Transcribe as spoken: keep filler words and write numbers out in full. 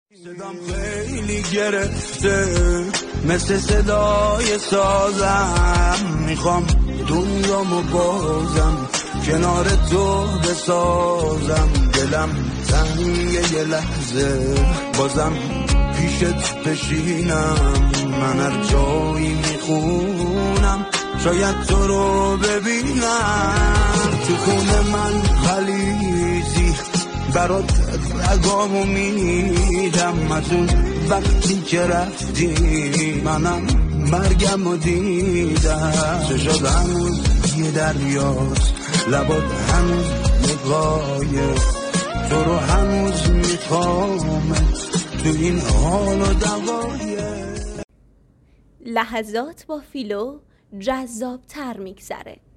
صدام خیلی گرفته مثل صدای سازم، میخوام دنیامو بازم کنار تو بسازم، دلم تنگه یه لحظه بازم پیشت بشینم، من هر جایی میخونم شاید تو رو ببینم، تو خونه من خلیزی برات رگامو میدم، از اون وقتی که رفتی منم مرگمو دیدم، چشات هنوز یه دریاست لبات هنوز نگاهه، تو رو هنوز میخوامت تو این حال و دوایه. لحظات با فیلو جذاب تر میگذره.